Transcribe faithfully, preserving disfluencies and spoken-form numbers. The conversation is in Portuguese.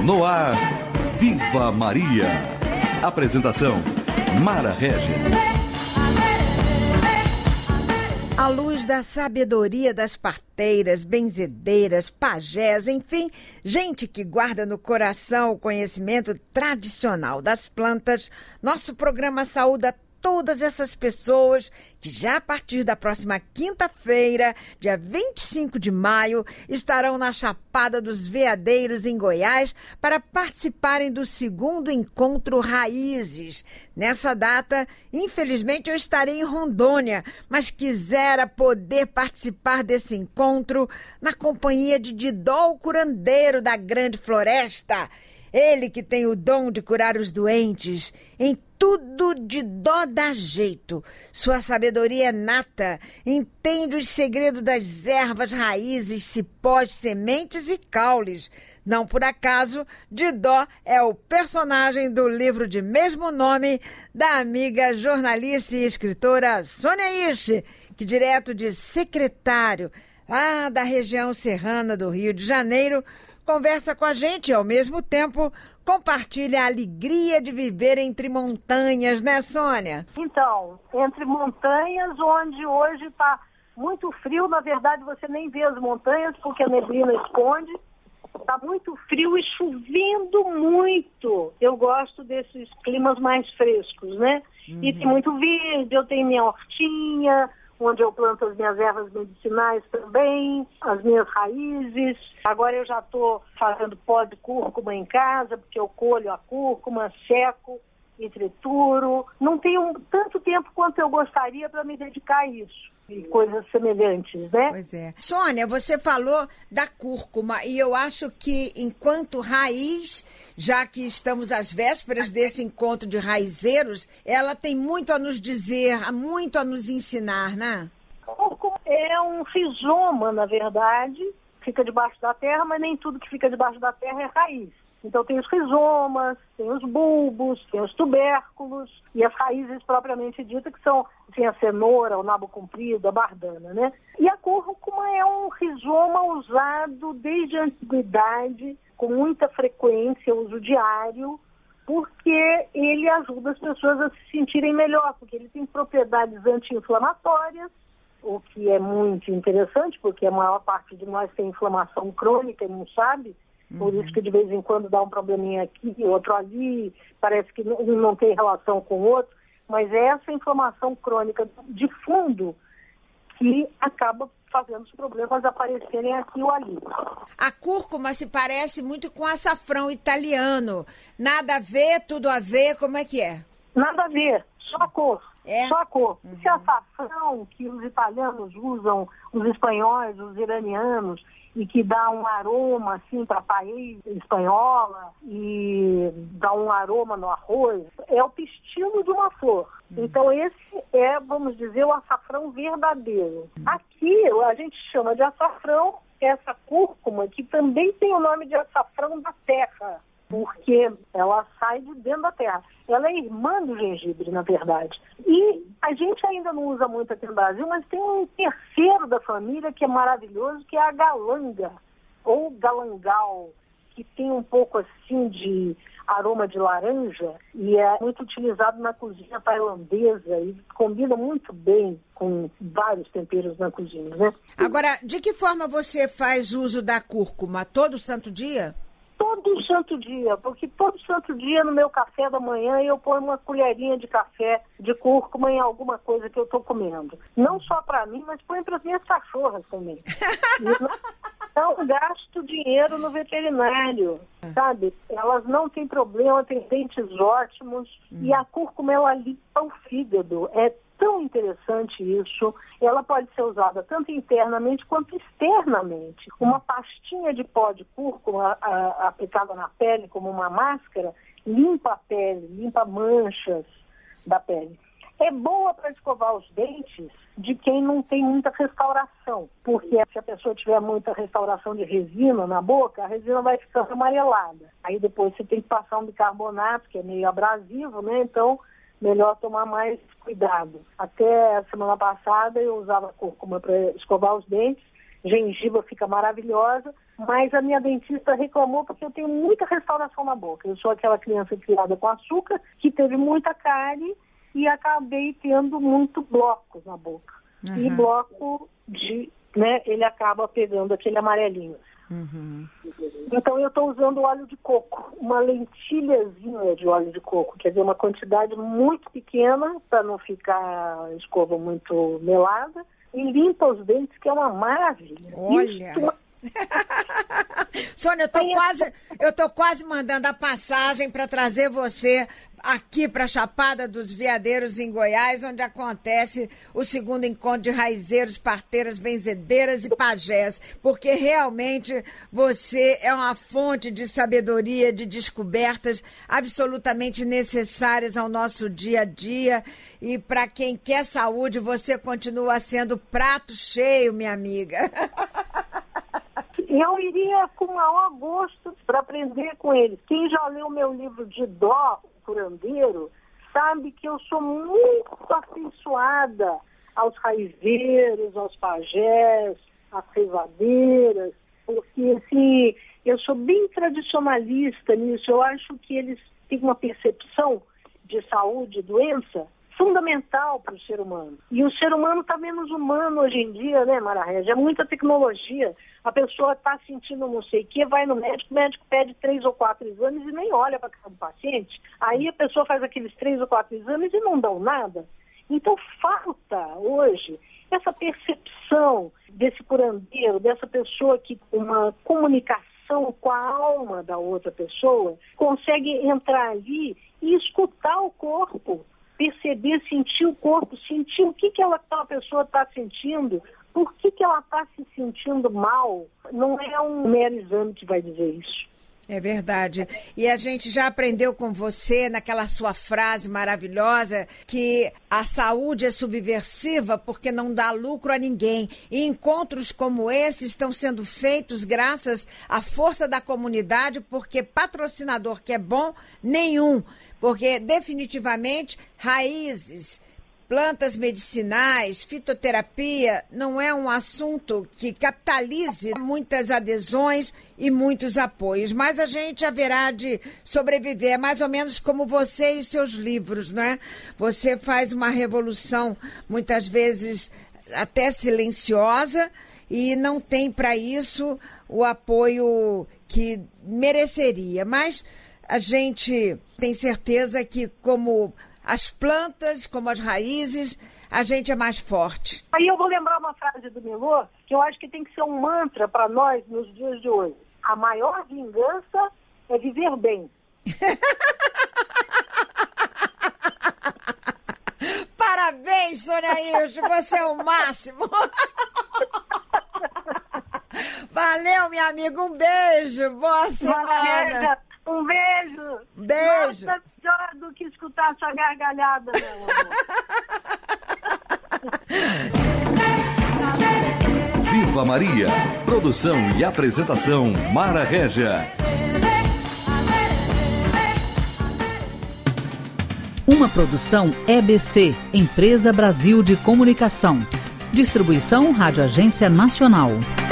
No ar, Viva Maria. Apresentação, Mara Regis. À luz da sabedoria das parteiras, benzedeiras, pajés, enfim, gente que guarda no coração o conhecimento tradicional das plantas, nosso programa saúda todas essas pessoas que já a partir da próxima quinta-feira, dia vinte e cinco de maio, estarão na Chapada dos Veadeiros, em Goiás, para participarem do segundo encontro Raízes. Nessa data, infelizmente, eu estarei em Rondônia, mas quisera poder participar desse encontro na companhia de Didó, o curandeiro da Grande Floresta. Ele que tem o dom de curar os doentes. Em tudo Didó dá jeito. Sua sabedoria é nata. Entende os segredos das ervas, raízes, cipós, sementes e caules. Não por acaso, Didó é o personagem do livro de mesmo nome da amiga jornalista e escritora Sônia Hirsch, que direto de Secretário, lá da região serrana do Rio de Janeiro, conversa com a gente e, ao mesmo tempo, compartilha a alegria de viver entre montanhas, né, Sônia? Então, entre montanhas, onde hoje está muito frio, na verdade você nem vê as montanhas, porque a neblina esconde. Está muito frio e chovendo muito. Eu gosto desses climas mais frescos, né? Uhum. E tem muito verde, eu tenho minha hortinha, onde eu planto as minhas ervas medicinais também, as minhas raízes. Agora eu já estou fazendo pó de cúrcuma em casa, porque eu colho a cúrcuma, seco e trituro. Não tenho tanto tempo quanto eu gostaria para me dedicar a isso. E coisas semelhantes, né? Pois é. Sônia, você falou da cúrcuma e eu acho que enquanto raiz, já que estamos às vésperas desse encontro de raizeiros, ela tem muito a nos dizer, muito a nos ensinar, né? Cúrcuma é um rizoma, na verdade, fica debaixo da terra, mas nem tudo que fica debaixo da terra é raiz. Então tem os rizomas, tem os bulbos, tem os tubérculos e as raízes propriamente ditas, que são assim, a cenoura, o nabo comprido, a bardana, né? E a cúrcuma é um rizoma usado desde a antiguidade, com muita frequência, uso diário, porque ele ajuda as pessoas a se sentirem melhor, porque ele tem propriedades anti-inflamatórias, o que é muito interessante, porque a maior parte de nós tem inflamação crônica e não sabe. Por isso que de vez em quando dá um probleminha aqui, outro ali, parece que não, não tem relação com o outro, mas é essa inflamação crônica de fundo que acaba fazendo os problemas aparecerem aqui ou ali. A cúrcuma se parece muito com açafrão italiano. Nada a ver, tudo a ver, como é que é? Nada a ver, só a cor. É? Só a cor. Uhum. Esse açafrão que os italianos usam, os espanhóis, os iranianos, e que dá um aroma assim para a paella espanhola e dá um aroma no arroz, é o pistilo de uma flor. Uhum. Então esse é, vamos dizer, o açafrão verdadeiro. Uhum. Aqui a gente chama de açafrão essa cúrcuma, que também tem o nome de açafrão da terra, porque ela sai de dentro da terra. Ela é irmã do gengibre, na verdade. E a gente ainda não usa muito aqui no Brasil, mas tem um terceiro da família que é maravilhoso, que é a galanga, ou galangal, que tem um pouco assim de aroma de laranja e é muito utilizado na cozinha tailandesa e combina muito bem com vários temperos na cozinha, né? Agora, de que forma você faz uso da cúrcuma? Todo santo dia? Todo santo dia, porque todo santo dia no meu café da manhã eu ponho uma colherinha de café de cúrcuma em alguma coisa que eu estou comendo. Não só para mim, mas ponho para as minhas cachorras também. Não gasto dinheiro no veterinário, sabe? Elas não têm problema, têm dentes ótimos hum. e a cúrcuma ela limpa o fígado. É tão interessante isso. Ela pode ser usada tanto internamente quanto externamente. Uma pastinha de pó de cúrcuma a, a, aplicada na pele como uma máscara limpa a pele, limpa manchas da pele. É boa para escovar os dentes de quem não tem muita restauração, porque se a pessoa tiver muita restauração de resina na boca, a resina vai ficando amarelada. Aí depois você tem que passar um bicarbonato, que é meio abrasivo, né? Então melhor tomar mais cuidado. Até a semana passada eu usava cúrcuma para escovar os dentes, gengiba fica maravilhosa, mas a minha dentista reclamou porque eu tenho muita restauração na boca. Eu sou aquela criança criada com açúcar, que teve muita cárie e acabei tendo muito blocos na boca. Uhum. E bloco de, né, ele acaba pegando aquele amarelinho. Uhum. Então eu estou usando óleo de coco, uma lentilhazinha de óleo de coco, quer dizer, uma quantidade muito pequena para não ficar a escova muito melada, e limpa os dentes, que é uma maravilha. Olha! Isso... Sônia, eu tô, quase, eu tô quase mandando a passagem para trazer você aqui para Chapada dos Veadeiros, em Goiás, onde acontece o segundo encontro de raizeiros, parteiras, benzedeiras e pajés, porque realmente você é uma fonte de sabedoria, de descobertas absolutamente necessárias ao nosso dia a dia, e para quem quer saúde, você continua sendo prato cheio, minha amiga. Eu iria com o maior gosto para aprender com eles. Quem já leu meu livro de Dó, o Curandeiro, sabe que eu sou muito afeiçoada aos raizeiros, aos pajés, às reivadeiras, porque assim, eu sou bem tradicionalista nisso. Eu acho que eles têm uma percepção de saúde e doença fundamental para o ser humano. E o ser humano está menos humano hoje em dia, né, Mara Régia? É muita tecnologia. A pessoa está sentindo não sei o que, vai no médico, o médico pede três ou quatro exames e nem olha para a cara do paciente. Aí a pessoa faz aqueles três ou quatro exames e não dão nada. Então falta hoje essa percepção desse curandeiro, dessa pessoa que com uma comunicação com a alma da outra pessoa consegue entrar ali e escutar o corpo, perceber, sentir o corpo, sentir o que, que ela, aquela pessoa está sentindo, por que, que ela está se sentindo mal. Não é um mero exame que vai dizer isso. É verdade. E a gente já aprendeu com você, naquela sua frase maravilhosa, que a saúde é subversiva porque não dá lucro a ninguém. E encontros como esse estão sendo feitos graças à força da comunidade, porque patrocinador que é bom, nenhum. Porque definitivamente raízes, plantas medicinais, fitoterapia não é um assunto que capitalize muitas adesões e muitos apoios, mas a gente haverá de sobreviver, é mais ou menos como você e seus livros, não é? Você faz uma revolução, muitas vezes até silenciosa, e não tem para isso o apoio que mereceria, mas a gente tem certeza que, como as plantas, como as raízes, a gente é mais forte. Aí eu vou lembrar uma frase do Milor, que eu acho que tem que ser um mantra para nós nos dias de hoje. A maior vingança é viver bem. Parabéns, Sônia Hirsch, você é o máximo. Valeu, minha amiga, um beijo, boa semana. Um beijo. Beijo. Nossa, melhor do que escutar sua gargalhada, meu amor. Viva Maria. Produção e apresentação Mara Régia. Uma produção E B C, Empresa Brasil de Comunicação. Distribuição Rádio Agência Nacional.